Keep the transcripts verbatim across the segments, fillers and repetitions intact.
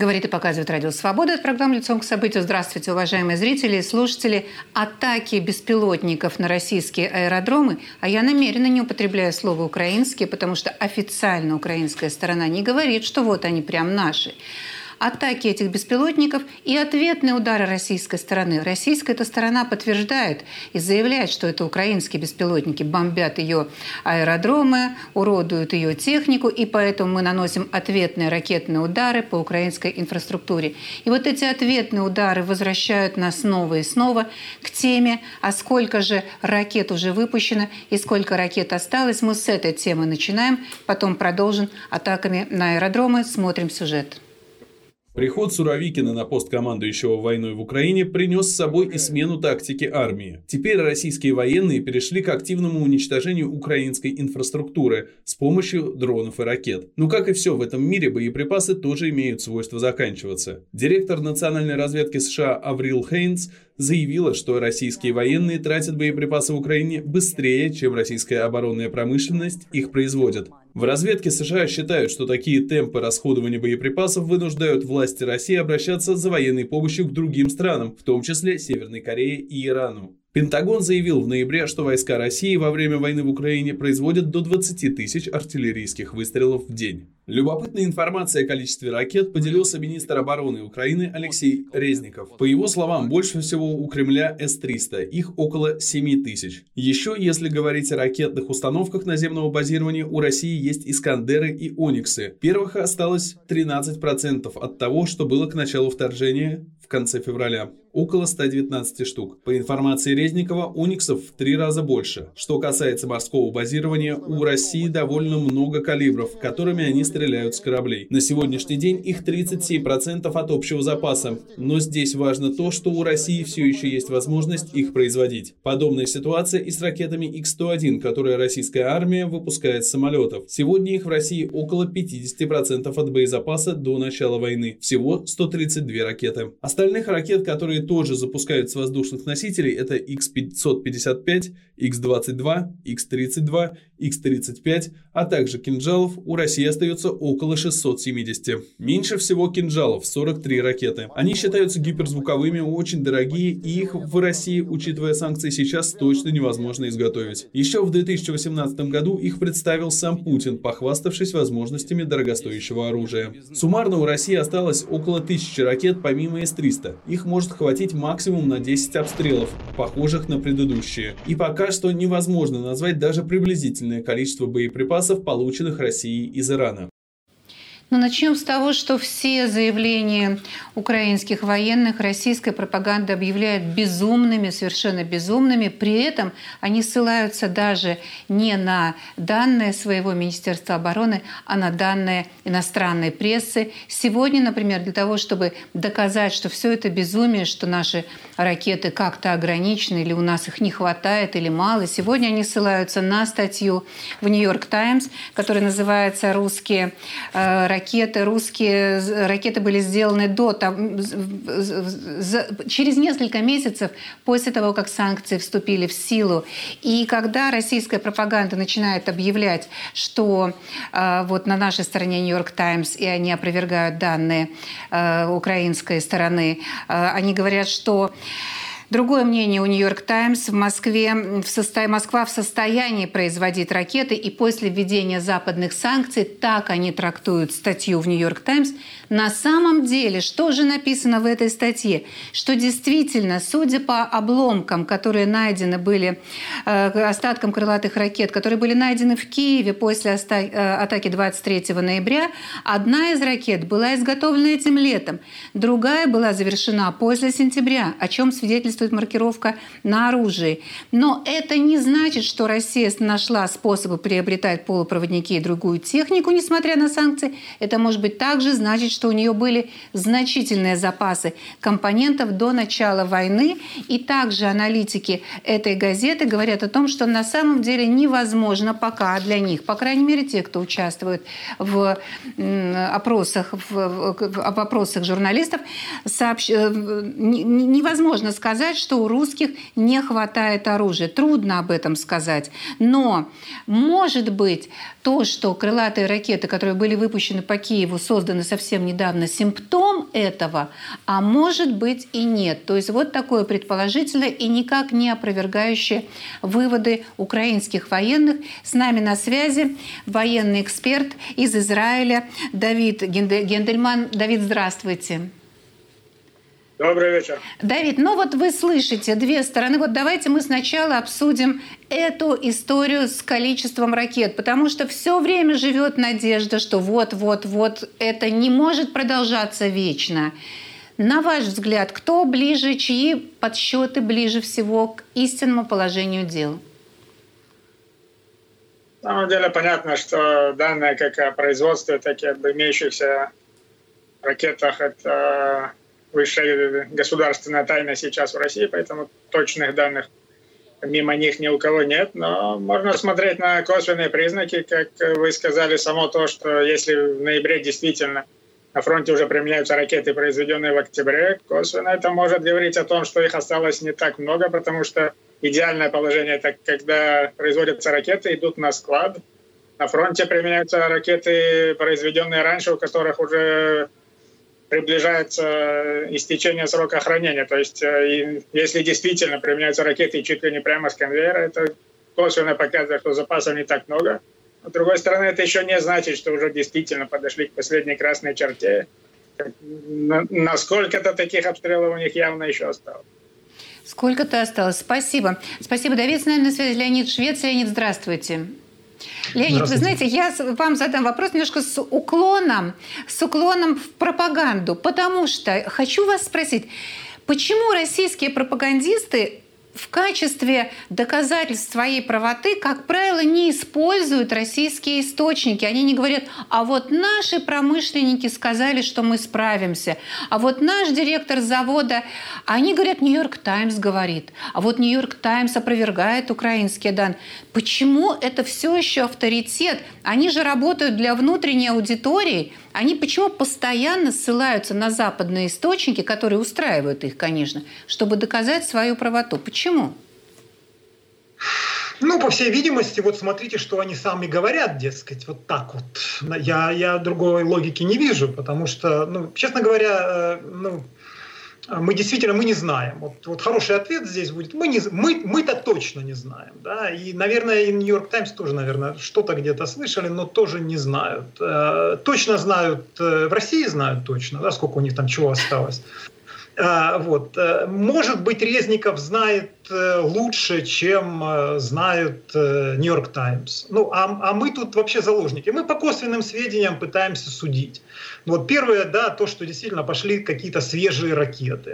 Говорит и показывает Радио Свобода. Это программа «Лицом к событию». Здравствуйте, уважаемые зрители и слушатели. Атаки беспилотников на российские аэродромы, а я намеренно не употребляю слово «украинские», потому что официально украинская сторона не говорит, что вот они прям наши. Атаки этих беспилотников и ответные удары российской стороны. Российская эта сторона подтверждает и заявляет, что это украинские беспилотники бомбят ее аэродромы, уродуют ее технику, и поэтому мы наносим ответные ракетные удары по украинской инфраструктуре. И вот эти ответные удары возвращают нас снова и снова к теме, а сколько же ракет уже выпущено и сколько ракет осталось. Мы с этой темы начинаем, потом продолжим атаками на аэродромы. Смотрим сюжет. Приход Суровикина на пост командующего войной в Украине принес с собой и смену тактики армии. Теперь российские военные перешли к активному уничтожению украинской инфраструктуры с помощью дронов и ракет. Но, как и все в этом мире, боеприпасы тоже имеют свойство заканчиваться. Директор национальной разведки США Аврил Хейнс заявила, что российские военные тратят боеприпасы в Украине быстрее, чем российская оборонная промышленность их производит. В разведке США считают, что такие темпы расходования боеприпасов вынуждают власти России обращаться за военной помощью к другим странам, в том числе Северной Корее и Ирану. Пентагон заявил в ноябре, что войска России во время войны в Украине производят до двадцати тысяч артиллерийских выстрелов в день. Любопытной информацией о количестве ракет поделился министр обороны Украины Алексей Резников. По его словам, больше всего у Кремля эс триста, их около семи тысяч. Еще, если говорить о ракетных установках наземного базирования, у России есть Искандеры и Ониксы. Первых осталось тринадцать процентов от того, что было к началу вторжения в конце февраля. Около ста девятнадцати штук. По информации Резникова, Ониксов в три раза больше. Что касается морского базирования, у России довольно много калибров, которыми они стреляют с кораблей. На сегодняшний день их тридцать семь процентов от общего запаса. Но здесь важно то, что у России все еще есть возможность их производить. Подобная ситуация и с ракетами икс сто один, которые российская армия выпускает с самолетов. Сегодня их в России около пятидесяти процентов от боезапаса до начала войны. Всего сто тридцать две ракеты. Остальных ракет, которые тоже запускают с воздушных носителей, это икс пятьсот пятьдесят пять, икс двадцать два, икс тридцать два, икс тридцать пять, а также кинжалов у России остается около шестисот семидесяти. Меньше всего кинжалов, сорок три ракеты. Они считаются гиперзвуковыми, очень дорогие, и их в России, учитывая санкции, сейчас точно невозможно изготовить. Еще в две тысячи восемнадцатом году их представил сам Путин, похваставшись возможностями дорогостоящего оружия. Суммарно у России осталось около тысячи ракет помимо эс триста. Их может хватить максимум на десять обстрелов, похожих на предыдущие. И пока что невозможно назвать даже приблизительное количество боеприпасов, полученных Россией из Ирана. Но начнем с того, что все заявления украинских военных российская пропаганда объявляет безумными, совершенно безумными. При этом они ссылаются даже не на данные своего Министерства обороны, а на данные иностранной прессы. Сегодня, например, для того, чтобы доказать, что все это безумие, что наши ракеты как-то ограничены, или у нас их не хватает, или мало, сегодня они ссылаются на статью в «Нью-Йорк Таймс», которая называется «Русские ракеты». Ракеты, русские ракеты были сделаны до, там, за, через несколько месяцев после того, как санкции вступили в силу. И когда российская пропаганда начинает объявлять, что э, вот на нашей стороне «Нью-Йорк Таймс», и они опровергают данные э, украинской стороны, э, они говорят, что другое мнение у «Нью-Йорк Таймс». В Москве в состо... Москва в состоянии производить ракеты, и после введения западных санкций, так они трактуют статью в «Нью-Йорк Таймс», на самом деле, что же написано в этой статье? Что действительно, судя по обломкам, которые найдены были, э, остаткам крылатых ракет, которые были найдены в Киеве после оста... э, атаки двадцать третьего ноября, одна из ракет была изготовлена этим летом, другая была завершена после сентября, о чем свидетельствует маркировка на оружии. Но это не значит, что Россия нашла способы приобретать полупроводники и другую технику, несмотря на санкции. Это может быть также значит, что у нее были значительные запасы компонентов до начала войны. И также аналитики этой газеты говорят о том, что на самом деле невозможно пока для них, по крайней мере те, кто участвует в опросах, в, в опросах журналистов, сообщ... невозможно сказать, сказать, что у русских не хватает оружия. Трудно об этом сказать. Но, может быть, то, что крылатые ракеты, которые были выпущены по Киеву, созданы совсем недавно, симптом этого, а может быть и нет. То есть вот такое предположительное и никак не опровергающее выводы украинских военных. С нами на связи военный эксперт из Израиля Давид Гендельман. Давид, здравствуйте. Добрый вечер. Давид, ну вот вы слышите две стороны. Вот давайте мы сначала обсудим эту историю с количеством ракет, потому что все время живет надежда, что вот-вот-вот это не может продолжаться вечно. На ваш взгляд, кто ближе, чьи подсчеты ближе всего к истинному положению дел? На самом деле понятно, что данные как о производстве, так и об имеющихся ракетах — это высшая государственная тайна сейчас в России, поэтому точных данных мимо них ни у кого нет. Но можно смотреть на косвенные признаки, как вы сказали, само то, что если в ноябре действительно на фронте уже применяются ракеты, произведенные в октябре, косвенно это может говорить о том, что их осталось не так много, потому что идеальное положение — это когда производятся ракеты, идут на склад. На фронте применяются ракеты, произведенные раньше, у которых уже приближается истечение срока хранения. То есть если действительно применяются ракеты чуть ли не прямо с конвейера, это косвенно показывает, что запасов не так много. Но, с другой стороны, это еще не значит, что уже действительно подошли к последней красной черте. Насколько-то таких обстрелов у них явно еще осталось. Сколько-то осталось. Спасибо. Спасибо, Давид. С нами на связи Леонид Швец. Леонид, здравствуйте. Леонид, вы знаете, я вам задам вопрос немножко с уклоном, с уклоном в пропаганду, потому что хочу вас спросить, почему российские пропагандисты в качестве доказательств своей правоты, как правило, не используют российские источники. Они не говорят, а вот наши промышленники сказали, что мы справимся, а вот наш директор завода, они говорят, Нью-Йорк Таймс говорит, а вот Нью-Йорк Таймс опровергает украинские данные. Почему это все еще авторитет? Они же работают для внутренней аудитории. Они почему постоянно ссылаются на западные источники, которые устраивают их, конечно, чтобы доказать свою правоту? Почему? Ну, по всей видимости, вот смотрите, что они сами говорят, дескать, вот так вот. Я, я другой логики не вижу, потому что, ну, честно говоря, ну, мы действительно мы не знаем. Вот, вот хороший ответ здесь будет. Мы не, мы, мы-то точно не знаем. Да? И, наверное, и Нью-Йорк Таймс тоже, наверное, что-то где-то слышали, но тоже не знают. Э, точно знают, э, в России знают точно, да, сколько у них там чего осталось. Э, вот. Может быть, Резников знает э, лучше, чем э, знает э, Нью-Йорк Таймс. Ну, а, а мы тут вообще заложники. Мы по косвенным сведениям пытаемся судить. Вот первое, да, то, что действительно пошли какие-то свежие ракеты.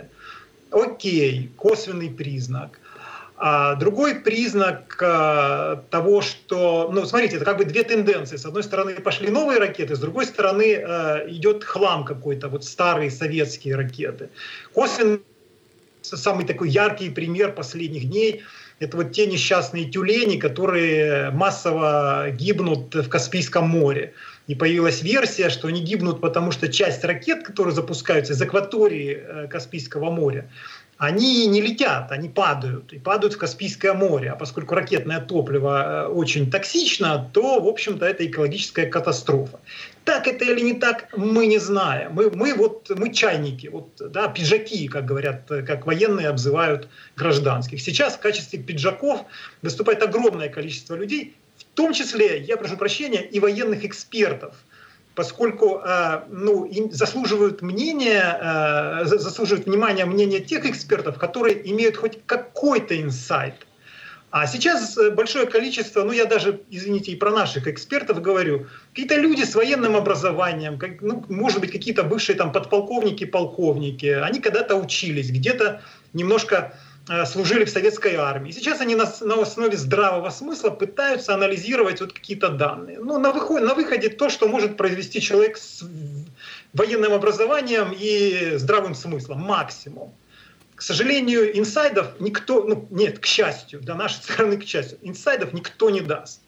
Окей, косвенный признак. А другой признак а, того, что... Ну, смотрите, это как бы две тенденции. С одной стороны пошли новые ракеты, с другой стороны а, идет хлам какой-то, вот старые советские ракеты. Косвенный, самый такой яркий пример последних дней — это вот те несчастные тюлени, которые массово гибнут в Каспийском море. И появилась версия, что они гибнут, потому что часть ракет, которые запускаются из акватории Каспийского моря, они не летят, они падают. И падают в Каспийское море. А поскольку ракетное топливо очень токсично, то, в общем-то, это экологическая катастрофа. Так это или не так, мы не знаем. Мы, мы, вот, мы чайники, вот, да, пиджаки, как говорят, как военные обзывают гражданских. Сейчас в качестве пиджаков выступает огромное количество людей, в том числе, я прошу прощения, и военных экспертов, поскольку э, ну, им заслуживают мнения, э, заслуживают внимания мнения тех экспертов, которые имеют хоть какой-то инсайт. А сейчас большое количество, ну я даже, извините, и про наших экспертов говорю, какие-то люди с военным образованием, как, ну, может быть, какие-то бывшие там подполковники, полковники, они когда-то учились, где-то немножко служили в советской армии. Сейчас они на, на основе здравого смысла пытаются анализировать вот какие-то данные. Ну, на, выход, на выходе то, что может произвести человек с военным образованием и здравым смыслом, максимум. К сожалению, инсайдов никто, ну нет, к счастью, до нашей стороны, к счастью, инсайдов никто не даст.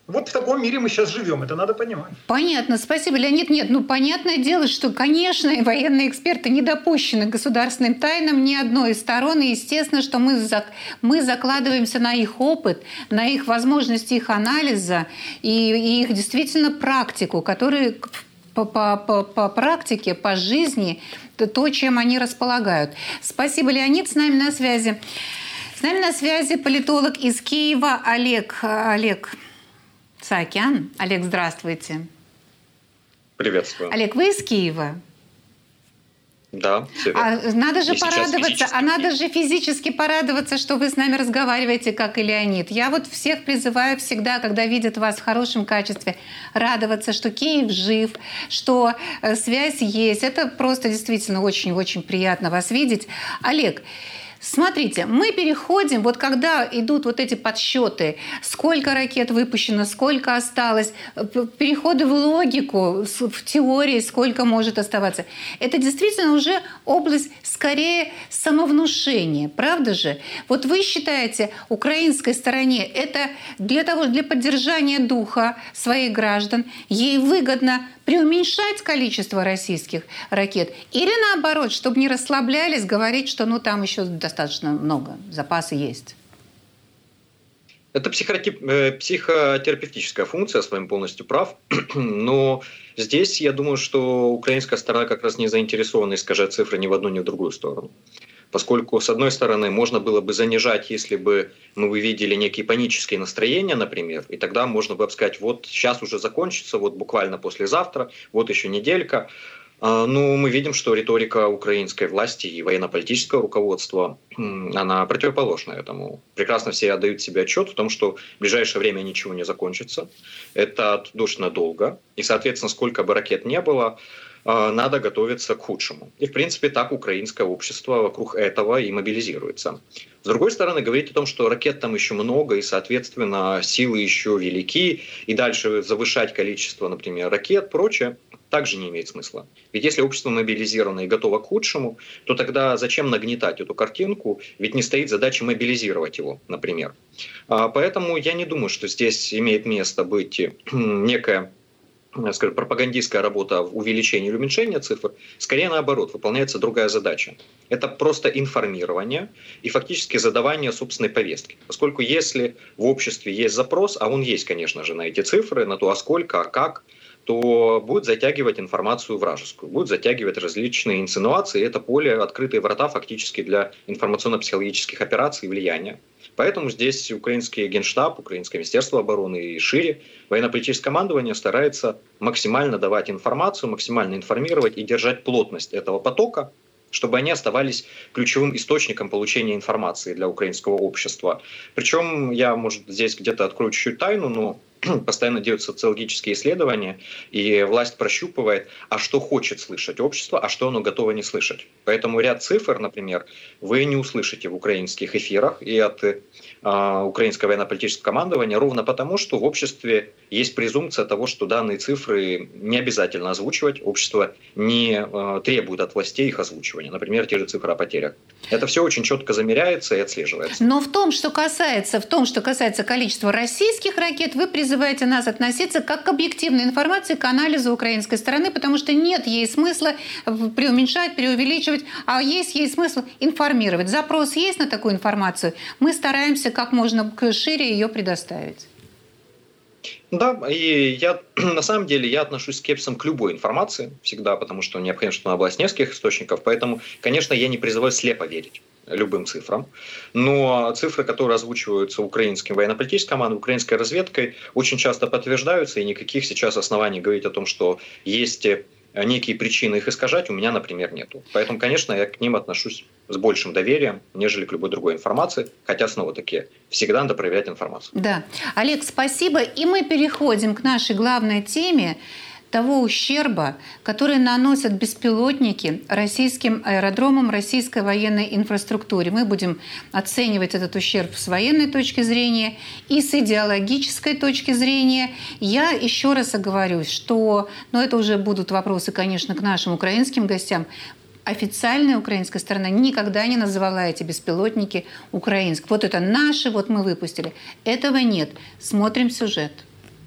Вот в таком мире мы сейчас живем, это надо понимать. Понятно, спасибо, Леонид. Нет, ну понятное дело, что, конечно, военные эксперты не допущены к государственным тайнам ни одной из сторон, и естественно, что мы, зак... мы закладываемся на их опыт, на их возможности их анализа и, и их действительно практику, которые по, по, по, по практике, по жизни, то, чем они располагают. Спасибо, Леонид, с нами на связи. С нами на связи политолог из Киева Олег. Олег Саакян. Олег, здравствуйте. Приветствую. Олег, вы из Киева? Да, все а надо же и порадоваться, а надо же физически порадоваться, что вы с нами разговариваете, как и Леонид. Я вот всех призываю всегда, когда видят вас в хорошем качестве, радоваться, что Киев жив, что связь есть. Это просто действительно очень-очень приятно вас видеть. Олег, смотрите, мы переходим, вот когда идут вот эти подсчеты, сколько ракет выпущено, сколько осталось, переходы в логику, в теории, сколько может оставаться. Это действительно уже область скорее самовнушения, правда же? Вот вы считаете, украинской стороне это для того, для поддержания духа своих граждан, ей выгодно преуменьшать количество российских ракет или наоборот, чтобы не расслаблялись, говорить, что ну там еще достаточно много, запасы есть? Это психотерапевтическая функция, с вами полностью прав. Но здесь я думаю, что украинская сторона как раз не заинтересована искажать цифры ни в одну, ни в другую сторону. Поскольку, с одной стороны, можно было бы занижать, если бы мы увидели некие панические настроения, например, и тогда можно было бы сказать, вот сейчас уже закончится, вот буквально послезавтра, вот еще неделька. Но мы видим, что риторика украинской власти и военно-политического руководства, она противоположна этому. Прекрасно все отдают себе отчет в том, что в ближайшее время ничего не закончится. Это достаточно долго. И, соответственно, сколько бы ракет не было, надо готовиться к худшему. И, в принципе, так украинское общество вокруг этого и мобилизируется. С другой стороны, говорить о том, что ракет там еще много, и, соответственно, силы еще велики, и дальше завышать количество, например, ракет, прочее, также не имеет смысла. Ведь если общество мобилизировано и готово к худшему, то тогда зачем нагнетать эту картинку? Ведь не стоит задача мобилизировать его, например. Поэтому я не думаю, что здесь имеет место быть некая, скажем, пропагандистская работа в увеличении или уменьшении цифр. Скорее наоборот, выполняется другая задача. Это просто информирование и фактически задавание собственной повестки. Поскольку если в обществе есть запрос, а он есть, конечно же, на эти цифры, на то, а сколько, а как, то будет затягивать информацию вражескую, будет затягивать различные инсинуации. И это поле, открытые врата фактически для информационно-психологических операций и влияния. Поэтому здесь украинский генштаб, украинское министерство обороны и шире военно-политическое командование старается максимально давать информацию, максимально информировать и держать плотность этого потока, чтобы они оставались ключевым источником получения информации для украинского общества. Причем я, может, здесь где-то открою чуть-чуть тайну, но постоянно делают социологические исследования, и власть прощупывает, а что хочет слышать общество, а что оно готово не слышать. Поэтому ряд цифр, например, вы не услышите в украинских эфирах и от э, украинского военно-политического командования, ровно потому, что в обществе есть презумпция того, что данные цифры не обязательно озвучивать, общество не э, требует от властей их озвучивания. Например, те же цифры о потерях. Это все очень четко замеряется и отслеживается. Но в том, что касается, в том, что касается количества российских ракет, вы призываете нас относиться как к объективной информации, к анализу украинской стороны, потому что нет ей смысла преуменьшать, преувеличивать, а есть ей смысл информировать. Запрос есть на такую информацию, мы стараемся как можно шире ее предоставить. Да, и я на самом деле я отношусь с скепсисом к любой информации всегда, потому что необходимо, чтобы она была с нескольких источников. Поэтому, конечно, я не призываю слепо верить любым цифрам. Но цифры, которые озвучиваются украинским военно-политическим командой, украинской разведкой, очень часто подтверждаются, и никаких сейчас оснований говорить о том, что есть некие причины их искажать, у меня, например, нету. Поэтому, конечно, я к ним отношусь с большим доверием, нежели к любой другой информации. Хотя, снова-таки, всегда надо проверять информацию. Да. Олег, спасибо. И мы переходим к нашей главной теме того ущерба, который наносят беспилотники российским аэродромам, российской военной инфраструктуре. Мы будем оценивать этот ущерб с военной точки зрения и с идеологической точки зрения. Я еще раз оговорюсь, что, но это уже будут вопросы, конечно, к нашим украинским гостям, официальная украинская сторона никогда не называла эти беспилотники украинскими. Вот это наши, вот мы выпустили. Этого нет. Смотрим сюжет.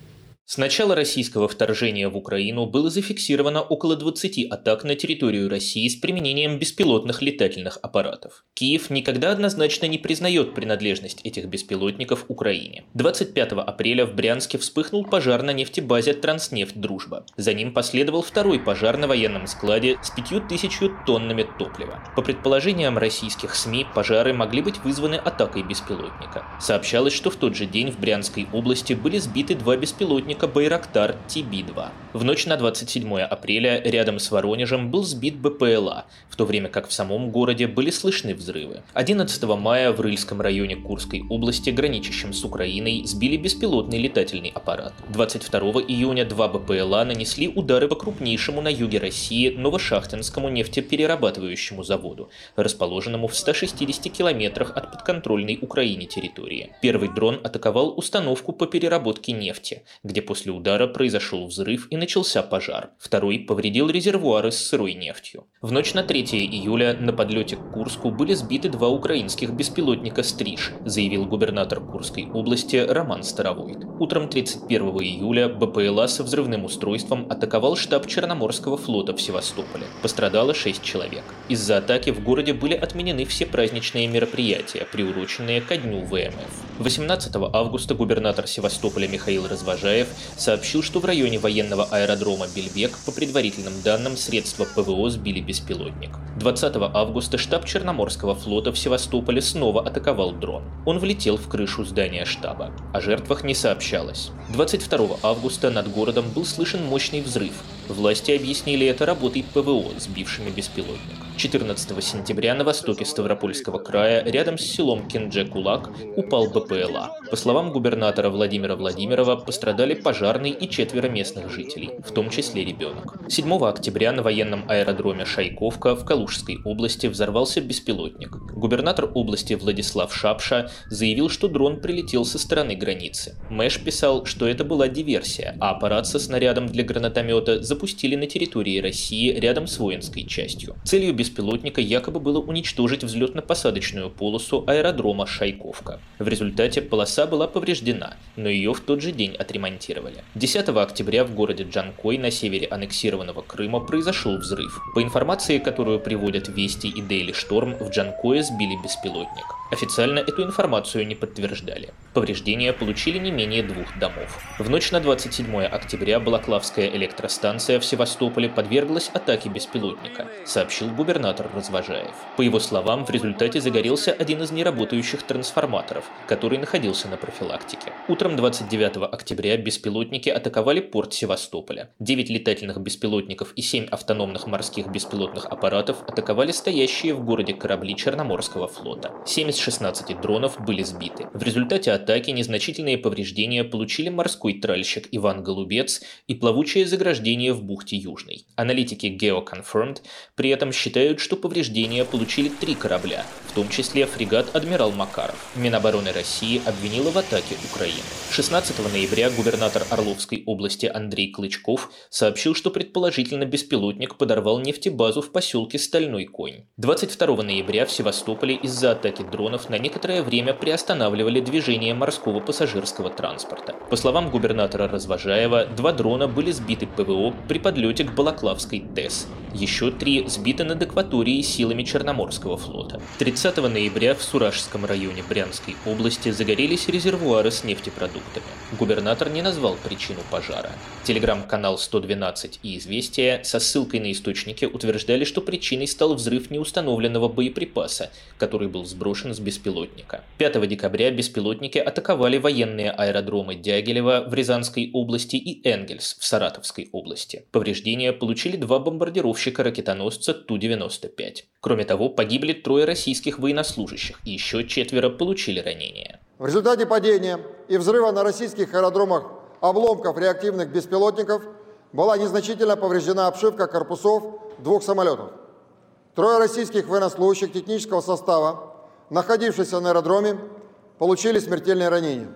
С начала российского вторжения в Украину было зафиксировано около двадцати атак на территорию России с применением беспилотных летательных аппаратов. Киев никогда однозначно не признает принадлежность этих беспилотников Украине. двадцать пятого апреля в Брянске вспыхнул пожар на нефтебазе «Транснефть Дружба». За ним последовал второй пожар на военном складе с пятью тысячами тоннами топлива. По предположениям российских СМИ, пожары могли быть вызваны атакой беспилотника. Сообщалось, что в тот же день в Брянской области были сбиты два беспилотника Байрактар Ти Би два. В ночь на двадцать седьмое апреля рядом с Воронежем был сбит Бэ Пэ Эл А, в то время как в самом городе были слышны взрывы. одиннадцатого мая в Рыльском районе Курской области, граничащем с Украиной, сбили беспилотный летательный аппарат. двадцать второго июня два Бэ Пэ Эл А нанесли удары по крупнейшему на юге России Новошахтинскому нефтеперерабатывающему заводу, расположенному в ста шестидесяти километрах от подконтрольной Украине территории. Первый дрон атаковал установку по переработке нефти, где после удара произошел взрыв и начался пожар. Второй повредил резервуары с сырой нефтью. В ночь на третьего июля на подлете к Курску были сбиты два украинских беспилотника «Стриж», заявил губернатор Курской области Роман Старовойт. Утром тридцать первого июля Бэ Пэ Эл А со взрывным устройством атаковал штаб Черноморского флота в Севастополе. Пострадало шесть человек. Из-за атаки в городе были отменены все праздничные мероприятия, приуроченные ко дню Вэ Эм Эф. восемнадцатого августа губернатор Севастополя Михаил Развожаев сообщил, что в районе военного аэродрома Бельбек, по предварительным данным, средства Пэ Вэ О сбили беспилотник. двадцатого августа штаб Черноморского флота в Севастополе снова атаковал дрон. Он влетел в крышу здания штаба. О жертвах не сообщалось. двадцать второго августа над городом был слышен мощный взрыв. Власти объяснили это работой Пэ Вэ О, сбившими беспилотник. четырнадцатого сентября на востоке Ставропольского края, рядом с селом Кинджэ-Кулак, упал Бэ Пэ Эл А. По словам губернатора Владимира Владимирова, пострадали пожарный и четверо местных жителей, в том числе ребенок. седьмого октября на военном аэродроме Шайковка в Калужской области взорвался беспилотник. Губернатор области Владислав Шапша заявил, что дрон прилетел со стороны границы. Мэш писал, что это была диверсия, а аппарат со снарядом для гранатомета запустили на территории России рядом с воинской частью. Целью беспилотника якобы было уничтожить взлетно-посадочную полосу аэродрома Шайковка. В результате полоса была повреждена, но ее в тот же день отремонтировали. десятого октября в городе Джанкой на севере аннексированного Крыма произошел взрыв. По информации, которую приводят Вести и Дейли Шторм, в Джанкое сбили беспилотник. Официально эту информацию не подтверждали. Повреждения получили не менее двух домов. В ночь на двадцать седьмое октября Балаклавская электростанция в Севастополе подверглась атаке беспилотника, сообщил губернатор Развожаев. По его словам, в результате загорелся один из неработающих трансформаторов, который находился на профилактике. Утром двадцать девятого октября беспилотники атаковали порт Севастополя. девять летательных беспилотников и семь автономных морских беспилотных аппаратов атаковали стоящие в городе корабли Черноморского флота. семь из шестнадцати дронов были сбиты. В результате атаки незначительные повреждения получили морской тральщик Иван Голубец и плавучее заграждение в бухте Южной. Аналитики GeoConfirmed при этом считают, что повреждения получили три корабля, в том числе фрегат «Адмирал Макаров». Минобороны России обвинила в атаке Украину. шестнадцатого ноября губернатор Орловской области Андрей Клычков сообщил, что предположительно беспилотник подорвал нефтебазу в поселке Стальной Конь. двадцать второго ноября в Севастополе из-за атаки дронов на некоторое время приостанавливали движение морского пассажирского транспорта. По словам губернатора Развожаева, два дрона были сбиты Пэ Вэ О при подлете к Балаклавской ТЭС. Еще три сбиты над акваторией силами Черноморского флота. тридцатого ноября в Суражском районе Брянской области загорелись резервуары с нефтепродуктами. Губернатор не назвал причину пожара. Телеграм-канал сто двенадцать и «Известия» со ссылкой на источники утверждали, что причиной стал взрыв неустановленного боеприпаса, который был сброшен с беспилотника. пятого декабря беспилотники атаковали военные аэродромы Дягилева в Рязанской области и Энгельс в Саратовской области. Повреждения получили два бомбардировщика-ракетоносца Ту девяносто пять. Кроме того, погибли трое российских военнослужащих, и еще четверо получили ранения. В результате падения и взрыва на российских аэродромах обломков реактивных беспилотников была незначительно повреждена обшивка корпусов двух самолетов. Трое российских военнослужащих технического состава, находившихся на аэродроме, получили смертельные ранения.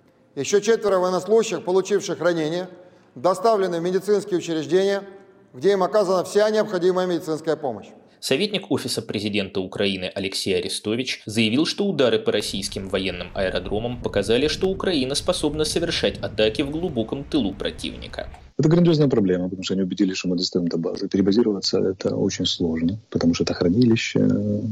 Еще четверо военнослужащих, получивших ранения, доставлены в медицинские учреждения, где им оказана вся необходимая медицинская помощь. Советник Офиса президента Украины Алексей Арестович заявил, что удары по российским военным аэродромам показали, что Украина способна совершать атаки в глубоком тылу противника. Это грандиозная проблема, потому что они убедились, что мы достаем до базы. Перебазироваться это очень сложно, потому что это хранилище,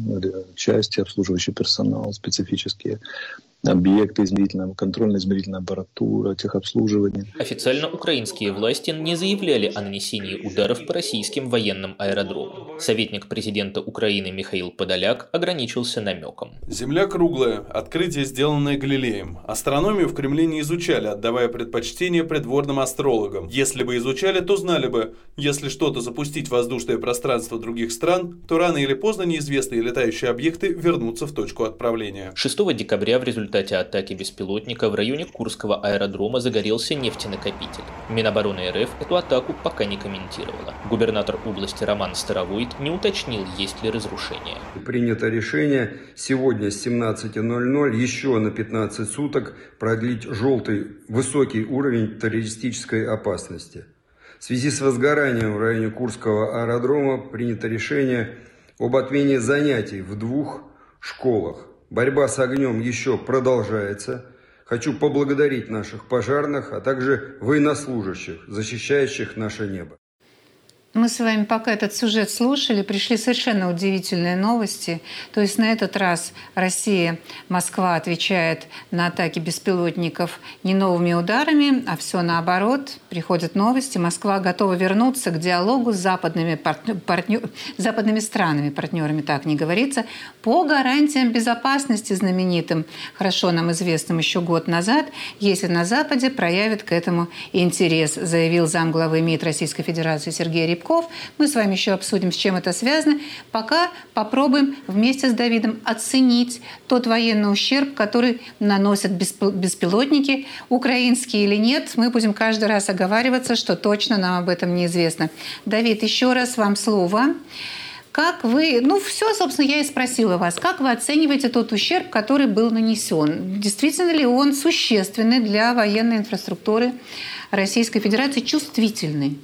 части, обслуживающий персонал, специфические объекты измерительного, контрольно-измерительная аппаратура, техобслуживание. Официально украинские власти не заявляли о нанесении ударов по российским военным аэродромам. Советник президента Украины Михаил Подоляк ограничился намеком. Земля круглая, открытие, сделанное Галилеем. Астрономию в Кремле не изучали, отдавая предпочтение придворным астрологам. Если бы изучали, то знали бы, если что-то запустить в воздушное пространство других стран, то рано или поздно неизвестные летающие объекты вернутся в точку отправления. шестого декабря в результате В результате атаки беспилотника в районе Курского аэродрома загорелся нефтенакопитель. Минобороны РФ эту атаку пока не комментировала. Губернатор области Роман Старовойт не уточнил, есть ли разрушение. Принято решение сегодня с семнадцати ноль-ноль еще на пятнадцать суток продлить желтый высокий уровень террористической опасности. В связи с возгоранием в районе Курского аэродрома принято решение об отмене занятий в двух школах. Борьба с огнем еще продолжается. Хочу поблагодарить наших пожарных, а также военнослужащих, защищающих наше небо. Мы с вами пока этот сюжет слушали, пришли совершенно удивительные новости. То есть на этот раз Россия, Москва отвечает на атаки беспилотников не новыми ударами, а все наоборот. Приходят новости. Москва готова вернуться к диалогу с западными, партнер, партнер, западными странами, партнерами, так не говорится, по гарантиям безопасности знаменитым, хорошо нам известным еще год назад, если на Западе проявят к этому интерес, заявил замглавы МИД Российской Федерации Сергей Рябков. Мы с вами еще обсудим, с чем это связано. Пока попробуем вместе с Давидом оценить тот военный ущерб, который наносят беспилотники, украинские или нет. Мы будем каждый раз оговариваться, что точно нам об этом неизвестно. Давид, еще раз вам слово. Как вы, ну все, собственно, я и спросила вас, как вы оцениваете тот ущерб, который был нанесен? Действительно ли он существенный для военной инфраструктуры Российской Федерации, чувствительный?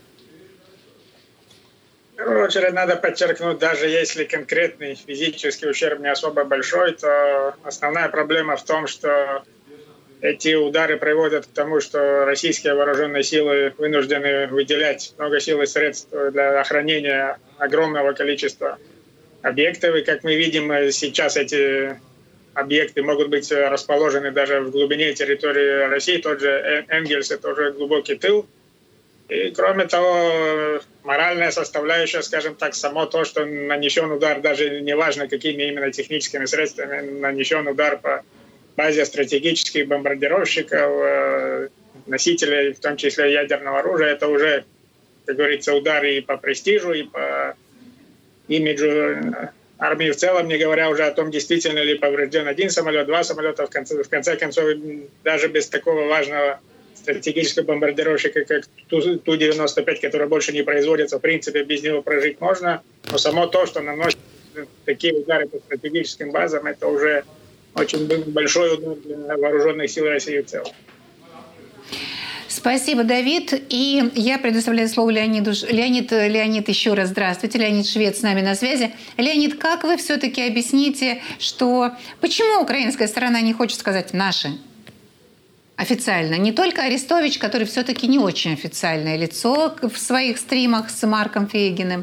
В первую очередь надо подчеркнуть, даже если конкретный физический ущерб не особо большой, то основная проблема в том, что эти удары приводят к тому, что российские вооруженные силы вынуждены выделять много сил и средств для охранения огромного количества объектов. И, как мы видим, сейчас эти объекты могут быть расположены даже в глубине территории России. Тот же Энгельс – это уже глубокий тыл. И, кроме того, моральная составляющая, скажем так, само то, что нанесен удар, даже неважно, какими именно техническими средствами, нанесен удар по базе стратегических бомбардировщиков, носителей, в том числе ядерного оружия, это уже, как говорится, удар и по престижу, и по имиджу армии в целом, не говоря уже о том, действительно ли поврежден один самолет, два самолета, в конце, в конце концов, даже без такого важного стратегического бомбардировщика, как Ту девяносто пять, который больше не производится, в принципе, без него прожить можно. Но само то, что наносит такие удары по стратегическим базам, это уже очень большой удар для вооруженных сил России в целом. Спасибо, Давид. И я предоставляю слово Леониду. Леонид, Леонид, еще раз здравствуйте. Леонид Швед с нами на связи. Леонид, как вы все-таки объясните, что почему украинская сторона не хочет сказать «наши»? Официально. Не только Арестович, который все-таки не очень официальное лицо в своих стримах с Марком Фейгиным.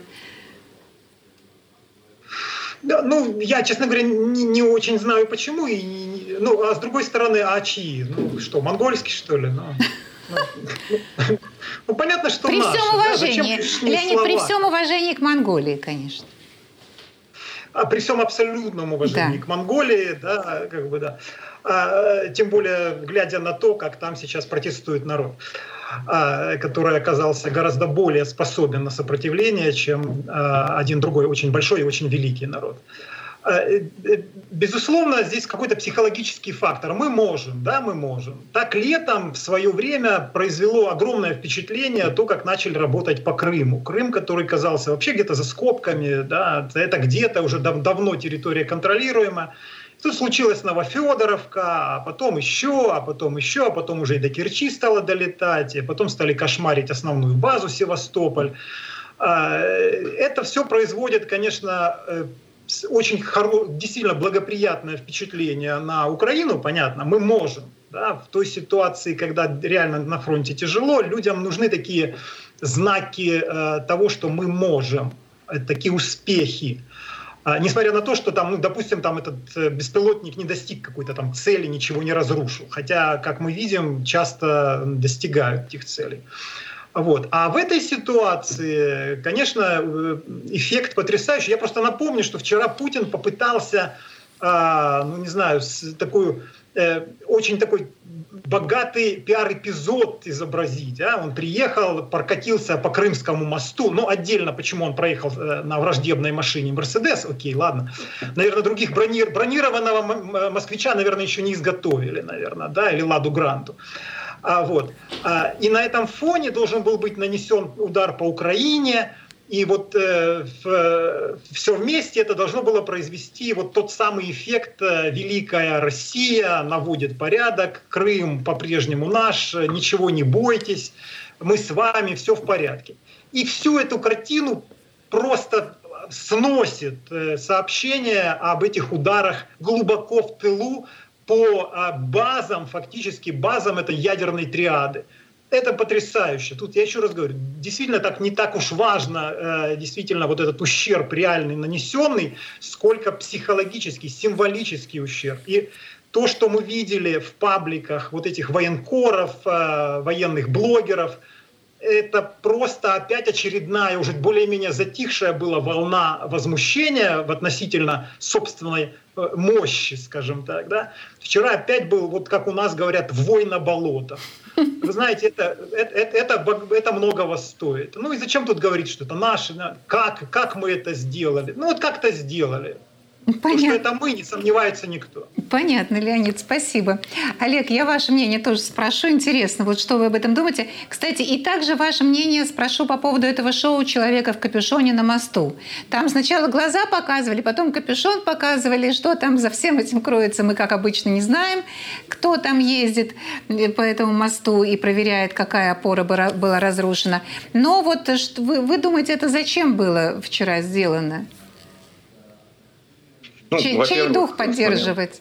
Да, ну, я, честно говоря, не, не очень знаю, почему. И, ну, а с другой стороны, а чьи? Ну, что, монгольский, что ли? Ну, ну, ну понятно, что при наши. Всем уважении, да? Леонид, слова? при всем уважении к Монголии, конечно. А при всем абсолютном уважении да. к Монголии, да, как бы, да. А, тем более, глядя на то, как там сейчас протестует народ, а, который оказался гораздо более способен на сопротивление, чем а, один другой очень большой и очень великий народ. А, безусловно, здесь какой-то психологический фактор. Мы можем, да, мы можем. Так летом в свое время произвело огромное впечатление то, как начали работать по Крыму. Крым, который казался вообще где-то за скобками, да, это где-то уже дав- давно территория контролируема. Тут случилась Новофедоровка, а потом еще, а потом еще, а потом уже и до Керчи стало долетать, и потом стали кошмарить основную базу Севастополь. Это все производит, конечно, очень хоро... действительно благоприятное впечатление на Украину, понятно, мы можем. Да, в той ситуации, когда реально на фронте тяжело, людям нужны такие знаки э, того, что мы можем, такие успехи. А, несмотря на то, что там, ну, допустим, там этот беспилотник не достиг какой-то там цели, ничего не разрушил. Хотя, как мы видим, часто достигают этих целей. Вот. А в этой ситуации, конечно, эффект потрясающий. Я просто напомню, что вчера Путин попытался, э, ну не знаю, с такую... очень такой богатый пиар-эпизод изобразить. А? Он приехал, прокатился по Крымскому мосту, но отдельно, почему он проехал на враждебной машине Мерседес, окей, ладно. Наверное, других брони... бронированного москвича, наверное, еще не изготовили, наверное, да, или Ладу Гранту. А, вот. а, и на этом фоне должен был быть нанесен удар по Украине. И вот э, в, все вместе это должно было произвести вот тот самый эффект э, «Великая Россия наводит порядок», «Крым по-прежнему наш», «Ничего не бойтесь», «Мы с вами», «Все в порядке». И всю эту картину просто сносит э, сообщение об этих ударах глубоко в тылу по э, базам, фактически базам этой ядерной триады. Это потрясающе. Тут я еще раз говорю, действительно так не так уж важно, э, действительно вот этот ущерб реальный нанесенный, сколько психологический, символический ущерб. И то, что мы видели в пабликах вот этих военкоров, э, военных блогеров, это просто опять очередная, уже более-менее затихшая была волна возмущения в относительно собственной э, мощи, скажем так. Да? Вчера опять был, вот как у нас говорят, вой на болотах. Вы знаете, это, это, это, это многого стоит. Ну и зачем тут говорить, что это наше? Как, как мы это сделали? Ну вот как-то сделали. Понятно. Потому что это мы, не сомневается никто. Понятно, Леонид, спасибо. Олег, я ваше мнение тоже спрошу. Интересно, вот что вы об этом думаете. Кстати, и также ваше мнение спрошу по поводу этого шоу «Человека в капюшоне на мосту». Там сначала глаза показывали, потом капюшон показывали. Что там за всем этим кроется, мы, как обычно, не знаем. Кто там ездит по этому мосту и проверяет, какая опора была разрушена. Но вот вы, вы думаете, это зачем было вчера сделано? Ну, чей, чей дух поддерживать?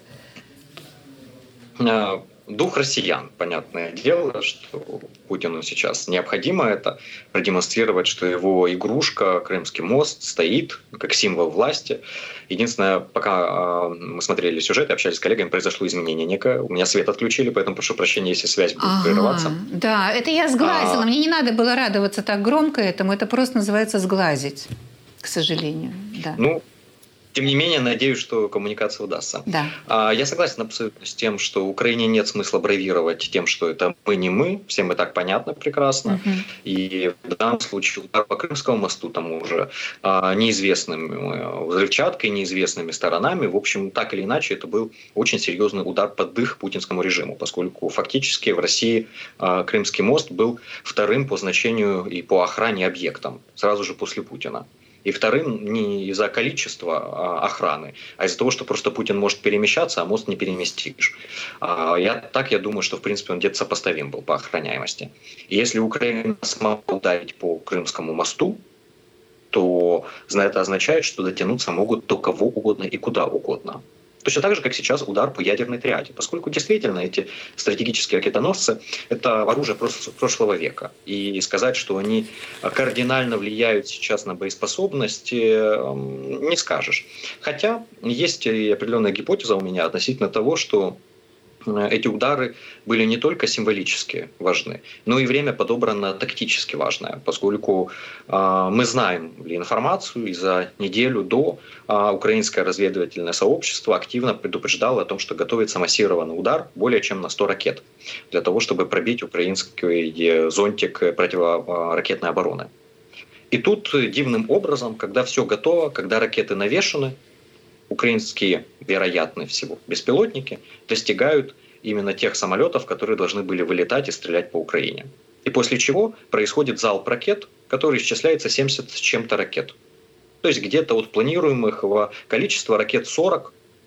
Дух россиян, понятное дело, что Путину сейчас необходимо это продемонстрировать, что его игрушка Крымский мост стоит как символ власти. Единственное, пока мы смотрели сюжет и общались с коллегами, произошло изменение некое. У меня свет отключили, поэтому прошу прощения, если связь будет ага, прерываться. Да, это я сглазила. А... Мне не надо было радоваться так громко этому. Это просто называется сглазить, к сожалению. Да. Ну, тем не менее, надеюсь, что коммуникация удастся. Да. Я согласен абсолютно с тем, что Украине нет смысла бравировать тем, что это мы не мы. Всем и так понятно прекрасно. Угу. И в данном случае удар по Крымскому мосту, тому же неизвестными взрывчаткой, неизвестными сторонами. В общем, так или иначе, это был очень серьезный удар под дых путинскому режиму, поскольку фактически в России Крымский мост был вторым по значению и по охране объектом, сразу же после Путина. И вторым не из-за количества охраны, а из-за того, что просто Путин может перемещаться, а мост не переместишь. Я, так я думаю, что в принципе он где-то сопоставим был по охраняемости. И если Украина смогла ударить по Крымскому мосту, то это означает, что дотянуться могут до кого угодно и куда угодно. Точно так же, как сейчас удар по ядерной триаде, поскольку действительно эти стратегические ракетоносцы – это оружие прошлого века. И сказать, что они кардинально влияют сейчас на боеспособность, не скажешь. Хотя есть и определенная гипотеза у меня относительно того, что эти удары были не только символически важны, но и время подобрано тактически важное, поскольку э, мы знаем информацию, и за неделю до э, украинское разведывательное сообщество активно предупреждало о том, что готовится массированный удар более чем на сто ракет для того, чтобы пробить украинский зонтик противоракетной обороны. И тут дивным образом, когда все готово, когда ракеты навешаны, украинские, вероятно всего, беспилотники достигают именно тех самолетов, которые должны были вылетать и стрелять по Украине. И после чего происходит залп ракет, который исчисляется семьдесят с чем-то ракет. То есть где-то от планируемого количества ракет сорок